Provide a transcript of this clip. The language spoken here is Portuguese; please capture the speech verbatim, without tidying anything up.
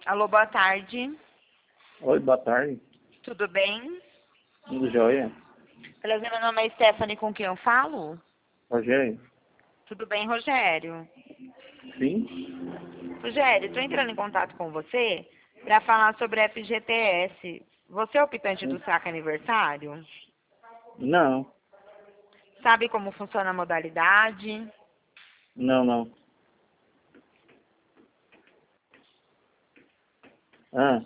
Alô, boa tarde. Oi, boa tarde. Tudo bem? Tudo jóia? Prazer, meu nome é Stephanie, com quem eu falo? Rogério? Tudo bem, Rogério? Sim? Rogério, estou entrando em contato com você para falar sobre a F G T S. Você é o optante do Sim. saque aniversário? Não, Sabe como funciona a modalidade? não, não. Ah,